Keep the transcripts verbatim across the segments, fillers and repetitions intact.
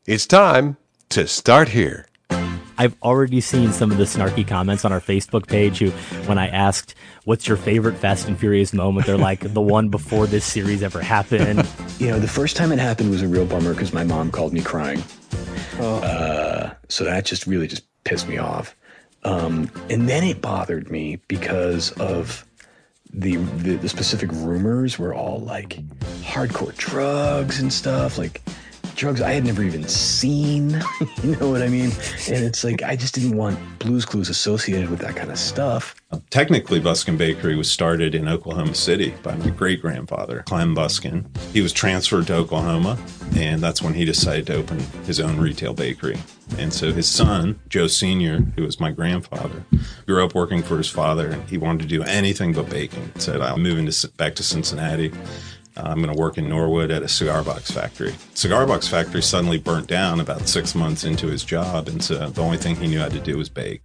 It's time to start here. I've already seen some of the snarky comments on our Facebook page who, when I asked, what's your favorite Fast and Furious moment, they're like, the one before this series ever happened. You know, the first time it happened was a real bummer because my mom called me crying. Oh. Uh, so that just really just pissed me off. Um, and then it bothered me because of the, the the specific rumors were all like hardcore drugs and stuff, like drugs I had never even seen, you know what I mean? And it's like, I just didn't want Blue's Clues associated with that kind of stuff. Technically, Buskin Bakery was started in Oklahoma City by my great-grandfather, Clem Buskin. He was transferred to Oklahoma, and that's when he decided to open his own retail bakery. And so his son, Joe Senior, who was my grandfather, grew up working for his father, and he wanted to do anything but baking. He said, I'm moving to, back to Cincinnati. Uh, I'm going to work in Norwood at a cigar box factory. Cigar box factory suddenly burnt down about six months into his job, and so the only thing he knew how to do was bake.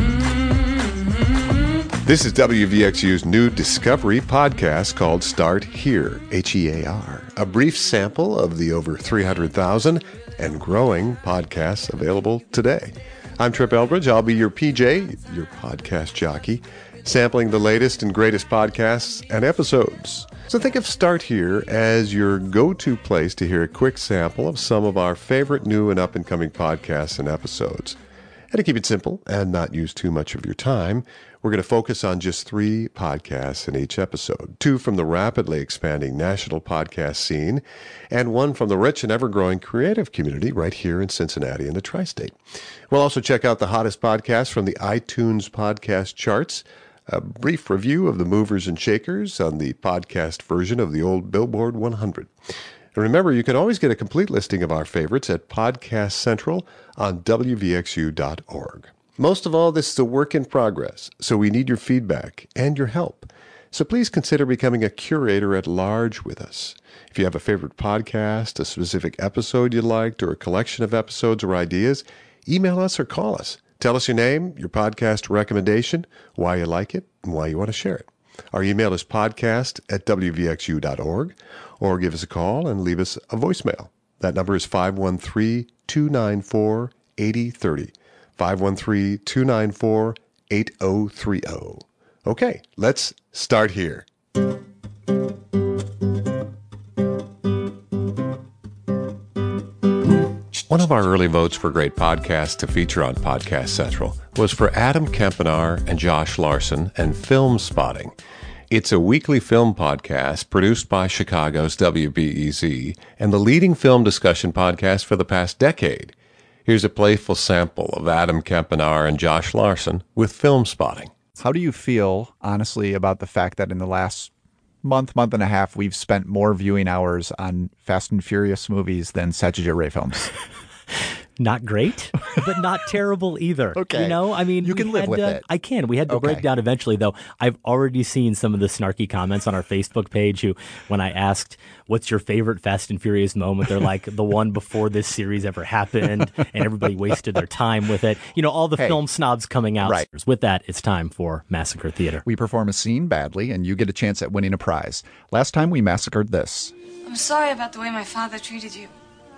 This is W V X U's new Discovery podcast called Start Here, H E A R, a brief sample of the over three hundred thousand and growing podcasts available today. I'm Trip Eldridge. I'll be your P J, your podcast jockey, sampling the latest and greatest podcasts and episodes. So think of Start Here as your go-to place to hear a quick sample of some of our favorite new and up-and-coming podcasts and episodes. And to keep it simple and not use too much of your time, we're going to focus on just three podcasts in each episode. Two from the rapidly expanding national podcast scene, and one from the rich and ever-growing creative community right here in Cincinnati and the tri-state. We'll also check out the hottest podcasts from the iTunes podcast charts, a brief review of the movers and shakers on the podcast version of the old Billboard one hundred. And remember, you can always get a complete listing of our favorites at Podcast Central on W V X U dot org. Most of all, this is a work in progress, so we need your feedback and your help. So please consider becoming a curator at large with us. If you have a favorite podcast, a specific episode you liked, or a collection of episodes or ideas, email us or call us. Tell us your name, your podcast recommendation, why you like it, and why you want to share it. Our email is podcast at W V X U dot org, or give us a call and leave us a voicemail. That number is five one three, two nine four, eight zero three zero. five one three, two nine four, eight zero three zero. Okay, let's start here. One of our early votes for great podcasts to feature on Podcast Central was for Adam Kempenaar and Josh Larsen and Film Spotting. It's a weekly film podcast produced by Chicago's W B E Z and the leading film discussion podcast for the past decade. Here's a playful sample of Adam Kempenaar and Josh Larsen with Film Spotting. How do you feel, honestly, about the fact that in the last month, month and a half, we've spent more viewing hours on Fast and Furious movies than Satyajit Ray films? Not great, but not terrible either. Okay. You know, I mean, you can live had, with uh, it. I can. We had to Okay. break down eventually, though. I've already seen some of the snarky comments on our Facebook page who, when I asked, what's your favorite Fast and Furious moment, they're like, the one before this series ever happened, and everybody wasted their time with it. You know, all the Hey. film snobs coming out. Right. With that, it's time for Massacre Theater. We perform a scene badly, and you get a chance at winning a prize. Last time we massacred this. I'm sorry about the way my father treated you.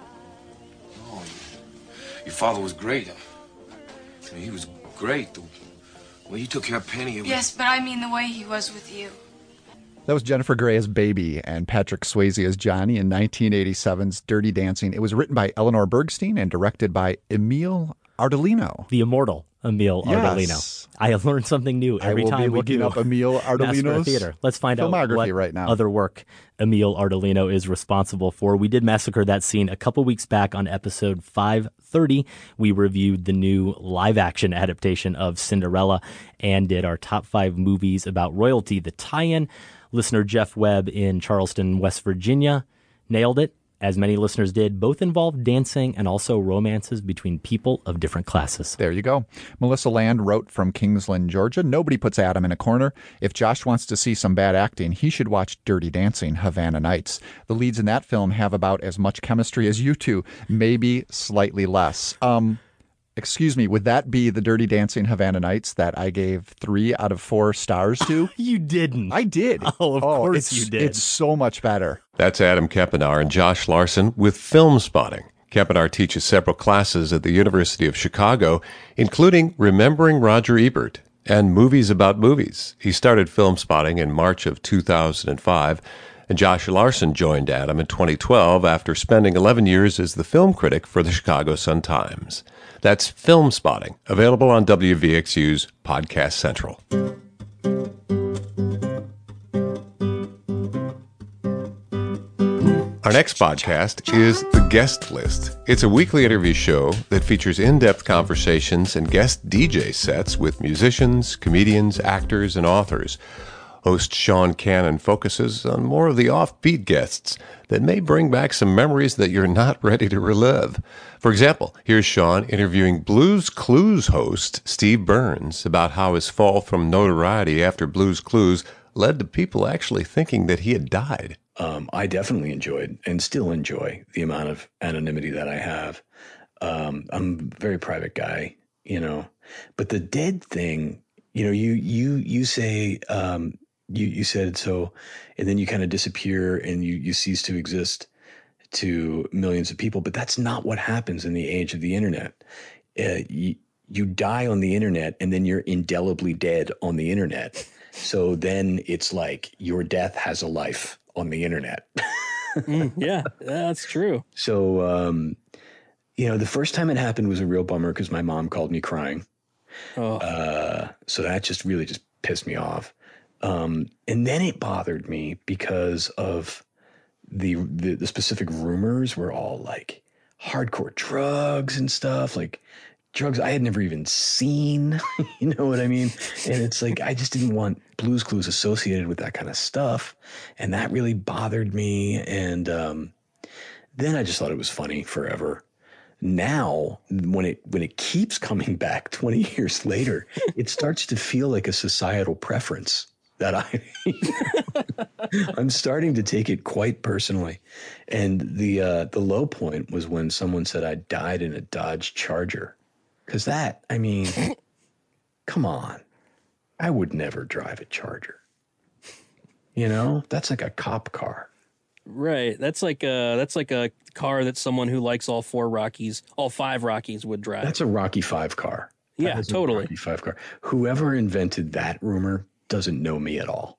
Your father was great. I mean, he was great. The way he took care of Penny. It was... Yes, but I mean the way he was with you. That was Jennifer Grey as Baby and Patrick Swayze as Johnny in nineteen eighty-seven's Dirty Dancing. It was written by Eleanor Bergstein and directed by Emil Ardolino. The immortal Emil Yes. Ardolino. I learn something new every I will time be we looking do up Emil Massacre Ardolino's Theater. Let's find out filmography what right now. other work Emil Ardolino is responsible for. We did Massacre that scene a couple weeks back on episode five thirty. We reviewed the new live-action adaptation of Cinderella and did our top five movies about royalty. The tie-in, listener Jeff Webb in Charleston, West Virginia, nailed it. As many listeners did, both involved dancing and also romances between people of different classes. There you go. Melissa Land wrote from Kingsland, Georgia. Nobody puts Adam in a corner. If Josh wants to see some bad acting, he should watch Dirty Dancing, Havana Nights. The leads in that film have about as much chemistry as you two, maybe slightly less. Um, excuse me, would that be the Dirty Dancing, Havana Nights that I gave three out of four stars to? You didn't. I did. Oh, of course it's, you did. It's so much better. That's Adam Kempenaar and Josh Larsen with Film Spotting. Kempenaar teaches several classes at the University of Chicago, including Remembering Roger Ebert and Movies About Movies. He started Film Spotting in March of two thousand five, and Josh Larson joined Adam in twenty twelve after spending eleven years as the film critic for the Chicago Sun-Times. That's Film Spotting, available on W V X U's Podcast Central. Our next podcast is The Guest List. It's a weekly interview show that features in-depth conversations and guest D J sets with musicians, comedians, actors, and authors. Host Sean Cannon focuses on more of the offbeat guests that may bring back some memories that you're not ready to relive. For example, here's Sean interviewing Blues Clues host Steve Burns about how his fall from notoriety after Blues Clues led to people actually thinking that he had died. Um, I definitely enjoyed and still enjoy the amount of anonymity that I have. Um, I'm a very private guy, you know, but the dead thing, you know, you, you, you say, um, you, you said so, and then you kind of disappear and you, you cease to exist to millions of people, but that's not what happens in the age of the internet. Uh, you, you die on the internet and then you're indelibly dead on the internet. So then it's like your death has a life on the internet. mm, yeah, that's true. So, um, you know, the first time it happened was a real bummer because my mom called me crying. Oh. Uh, so that just really just pissed me off. Um, and then it bothered me because of the, the the specific rumors were all like hardcore drugs and stuff, like drugs I had never even seen. You know what I mean? And it's like, I just didn't want Blues Clues associated with that kind of stuff. And that really bothered me. And um, then I just thought it was funny forever. Now, when it when it keeps coming back twenty years later, it starts to feel like a societal preference that I, I'm starting to take it quite personally. And the uh, the low point was when someone said I died in a Dodge Charger. Because that, I mean, come on. I would never drive a Charger. You know, that's like a cop car. Right. That's like a, that's like a car that someone who likes all four Rockies, all five Rockies would drive. That's a Rocky Five car. Yeah, totally. Rocky Five car. Whoever invented that rumor doesn't know me at all.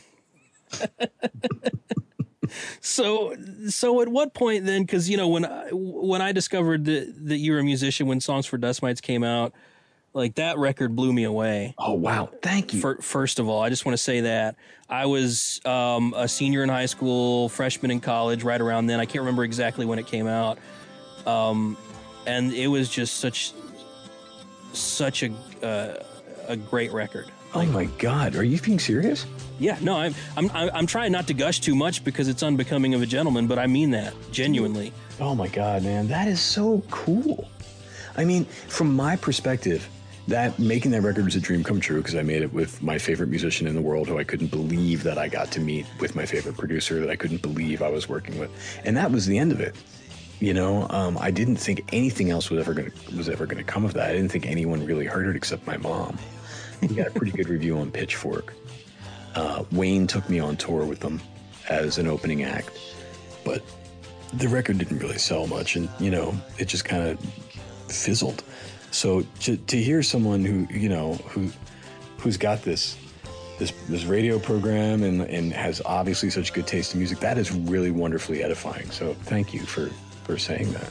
So, so at what point then? Because you know, when I, when I discovered that that you were a musician when Songs for Dust Mites came out, like that record blew me away. Oh wow! Thank you. For, first of all, I just want to say that I was um, a senior in high school, freshman in college, right around then. I can't remember exactly when it came out, um, and it was just such such a uh, a great record. Oh my God! Are you being serious? Yeah, no, I'm I'm I'm trying not to gush too much because it's unbecoming of a gentleman, but I mean that genuinely. Oh my God, man, that is so cool. I mean, from my perspective, that making that record was a dream come true because I made it with my favorite musician in the world, who I couldn't believe that I got to meet, with my favorite producer that I couldn't believe I was working with, and that was the end of it. You know, um, I didn't think anything else was ever going was ever going to come of that. I didn't think anyone really heard it except my mom. We got a pretty good review on Pitchfork. Uh, Wayne took me on tour with them as an opening act, but the record didn't really sell much, and you know, it just kind of fizzled. So to, to hear someone who you know who who's got this this this radio program and and has obviously such good taste in music, that is really wonderfully edifying. So thank you for for saying that.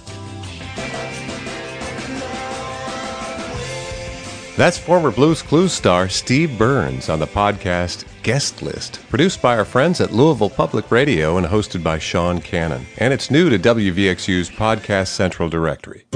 That's former Blues Clues star Steve Burns on the podcast Guest List, produced by our friends at Louisville Public Radio and hosted by Sean Cannon. And it's new to W V X U's Podcast Central directory.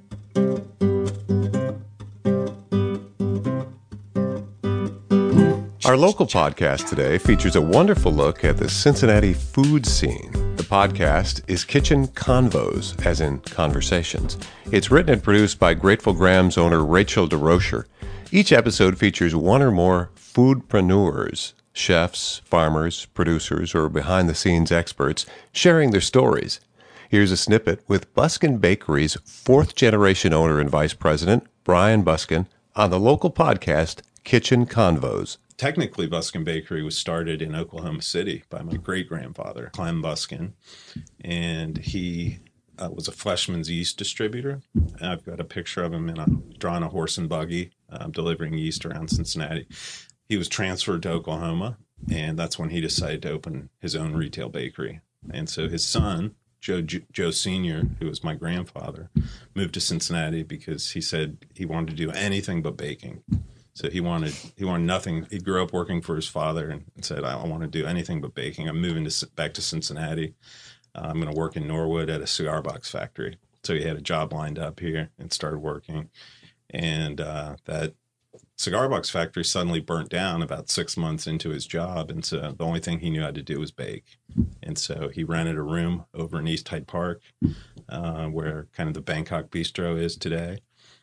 Our local podcast today features a wonderful look at the Cincinnati food scene. The podcast is Kitchen Convos, as in conversations. It's written and produced by Grateful Grams owner Rachel DeRocher. Each episode features one or more foodpreneurs, chefs, farmers, producers, or behind-the-scenes experts sharing their stories. Here's a snippet with Buskin Bakery's fourth-generation owner and vice president, Brian Buskin, on the local podcast Kitchen Convos. Technically, Buskin Bakery was started in Oklahoma City by my great-grandfather, Clem Buskin, and he uh, was a Fleshman's yeast distributor. And I've got a picture of him in a drawing a horse and buggy um, delivering yeast around Cincinnati. He was transferred to Oklahoma, and that's when he decided to open his own retail bakery. And so his son, Joe Joe Senior, who was my grandfather, moved to Cincinnati because he said he wanted to do anything but baking. So he wanted he wanted nothing. He grew up working for his father and said, "I want to do anything but baking. I'm moving to back to Cincinnati. Uh, I'm going to work in Norwood at a cigar box factory." So he had a job lined up here and started working. And uh, that cigar box factory suddenly burnt down about six months into his job. And so the only thing he knew how to do was bake. And so he rented a room over in East Hyde Park, uh, where kind of the Bangkok Bistro is today.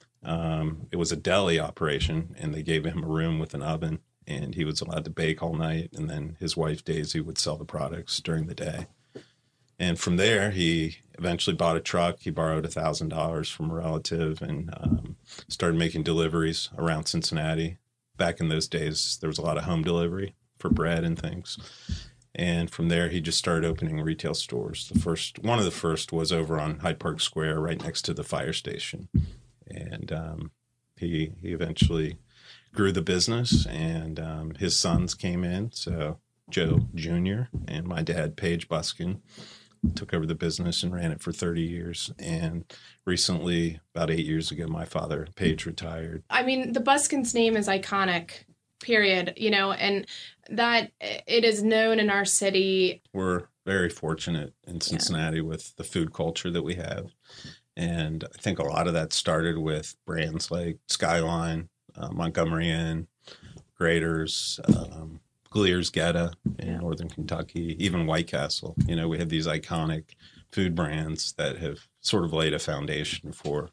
Um, it was a deli operation, and they gave him a room with an oven, and he was allowed to bake all night. And then his wife, Daisy, would sell the products during the day. And from there, he eventually bought a truck. He borrowed one thousand dollars from a relative and um, started making deliveries around Cincinnati. Back in those days, there was a lot of home delivery for bread and things. And from there, he just started opening retail stores. The first, one of the first was over on Hyde Park Square, right next to the fire station. And um, he he eventually grew the business, and um, his sons came in. So Joe Junior and my dad, Paige Buskin, took over the business and ran it for thirty years. And recently, about eight years ago, my father, Paige, retired. I mean, the Buskin's name is iconic, period, you know, and that it is known in our city. We're very fortunate in Cincinnati yeah. with the food culture that we have. And I think a lot of that started with brands like Skyline, uh, Montgomery Inn, Graeter's, um, Glier's Geta in yeah. Northern Kentucky, even White Castle. You know, we have these iconic food brands that have sort of laid a foundation for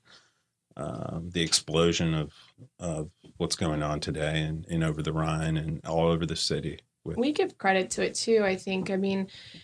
um, the explosion of of what's going on today and, and over the Rhine and all over the city. With- we give credit to it, too, I think. I mean,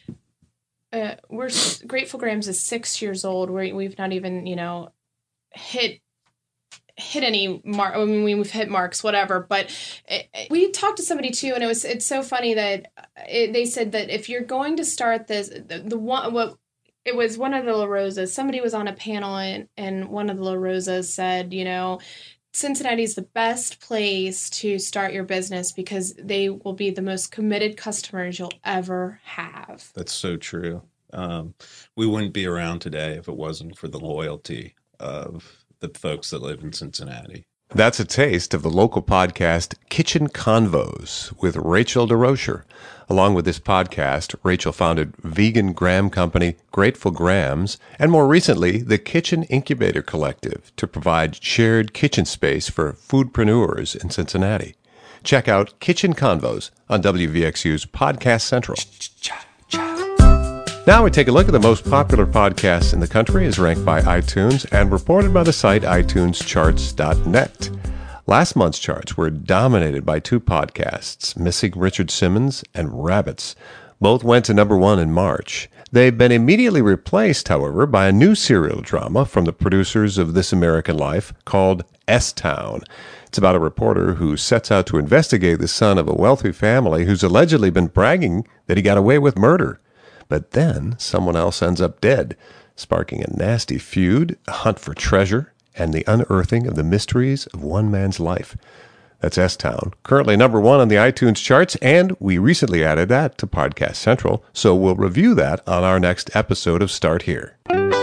uh, we're Grateful Grams is six years old. We're, we've not even, you know, hit hit any mark. I mean, we've hit marks, whatever. But it, it, we talked to somebody too, and it was it's so funny that it, they said that if you're going to start this, the, the one what it was one of the La Rosas. Somebody was on a panel, and and one of the La Rosas said, you know, Cincinnati's the best place to start your business because they will be the most committed customers you'll ever have. That's so true. Um, we wouldn't be around today if it wasn't for the loyalty of the folks that live in Cincinnati. That's a taste of the local podcast Kitchen Convos with Rachel DeRocher. Along with this podcast, Rachel founded vegan graham company Grateful Grams, and more recently, the Kitchen Incubator Collective to provide shared kitchen space for foodpreneurs in Cincinnati. Check out Kitchen Convos on W V X U's Podcast Central. Now we take a look at the most popular podcasts in the country as ranked by iTunes and reported by the site i tunes charts dot net. Last month's charts were dominated by two podcasts, Missing Richard Simmons and Rabbits. Both went to number one in March. They've been immediately replaced, however, by a new serial drama from the producers of This American Life called S-Town. It's about a reporter who sets out to investigate the son of a wealthy family who's allegedly been bragging that he got away with murder. But then someone else ends up dead, sparking a nasty feud, a hunt for treasure, and the unearthing of the mysteries of one man's life. That's S-Town, currently number one on the iTunes charts, and we recently added that to Podcast Central, so we'll review that on our next episode of Start Here.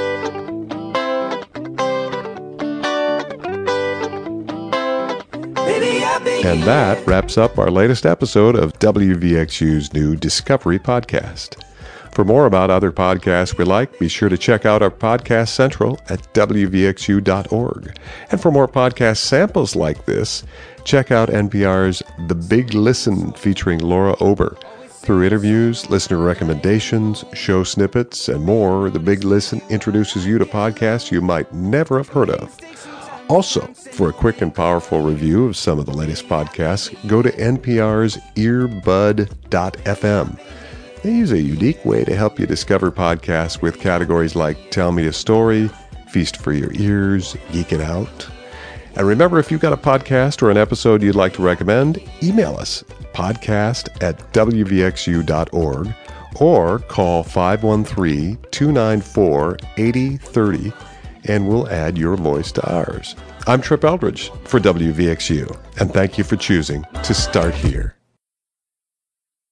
And that wraps up our latest episode of W V X U's new Discovery podcast. For more about other podcasts we like, be sure to check out our Podcast Central at w v x u dot org. And for more podcast samples like this, check out N P R's The Big Listen featuring Laura Ober. Through interviews, listener recommendations, show snippets, and more, The Big Listen introduces you to podcasts you might never have heard of. Also, for a quick and powerful review of some of the latest podcasts, go to N P R's earbud dot f m. They use a unique way to help you discover podcasts with categories like Tell Me a Story, Feast for Your Ears, Geek It Out. And remember, if you've got a podcast or an episode you'd like to recommend, email us, podcast at w v x u dot org, or call five one three, two nine four, eight zero three zero and we'll add your voice to ours. I'm Trip Eldridge for W V X U, and thank you for choosing to start here.